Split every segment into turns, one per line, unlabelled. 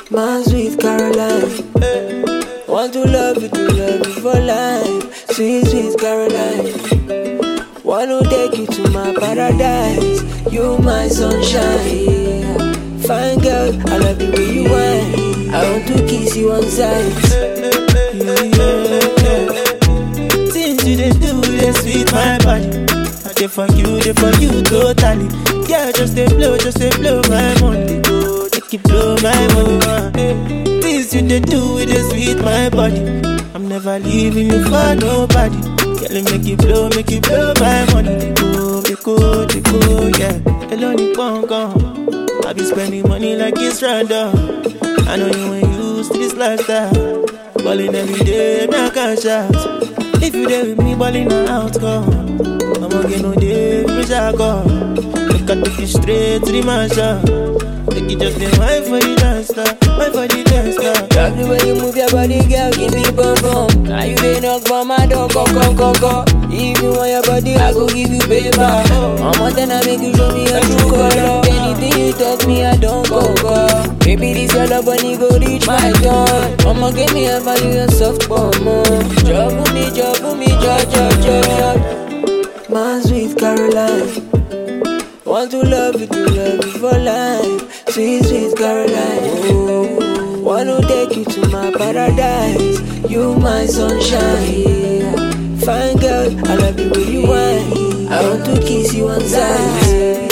My sweet Caroline, want to love you for life. Sweet, sweet Caroline, want to take you to my paradise. You my sunshine, fine girl, I love the way you whine. I want to kiss you on sight.
Things you they do, they sweet my body. They for you totally. Yeah, just they blow my money. Make it blow my money. Things you they do, they sweet my body. I'm never leaving you for nobody. Girl, make it blow my money. They go, yeah. Alone gone. I be spending money like it's random. I know you ain't used to this lifestyle. Balling every day, me I can shout. If you there with me, balling a outcome. I'ma get no day, me shall go. Make I take you straight to the mansion. Make it just the wine for the dance, wine for the dance.
Love the way you move your body, girl, give me bum. Now you dey knock for my door, come. If you want your body, I go give you paper. I'ma then I make you show me a true color. Anything you touch me, I don't go. Baby, this your love when you go reach my turn. I'ma give me a value and soft bomb. Job me, job. My sweet Caroline, want to love you for life. Sweet, sweet Caroline, want to take you to my paradise. You my sunshine, fine girl, I love the way you whine. I want to kiss you on sight.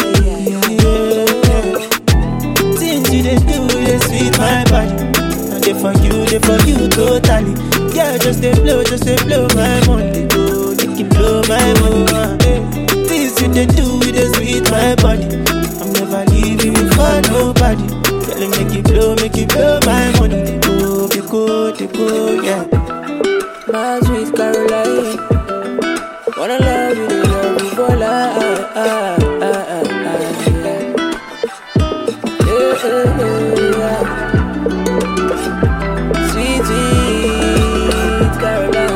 Things you they do, they sweet my body. And they for you totally. Yeah, just they blow my money. Make it blow my money. Things you they do, they sweet my body. I'm never leaving you for nobody. Girl, make it blow my money. They go, yeah.
My sweet Caroline, wanna love you for life. Sweet, sweet Caroline.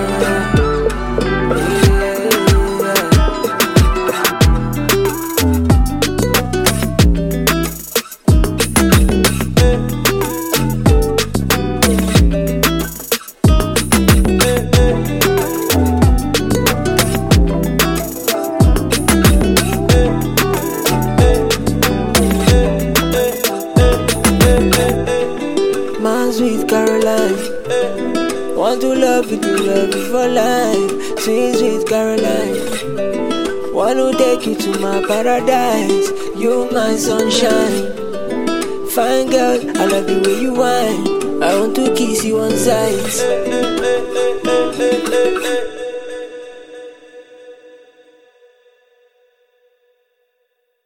My sweet Caroline, want to love you for life. Sweet, sweet Caroline, want to take you to my paradise. You my sunshine, fine girl, I love the way you whine. I want to kiss you on sight.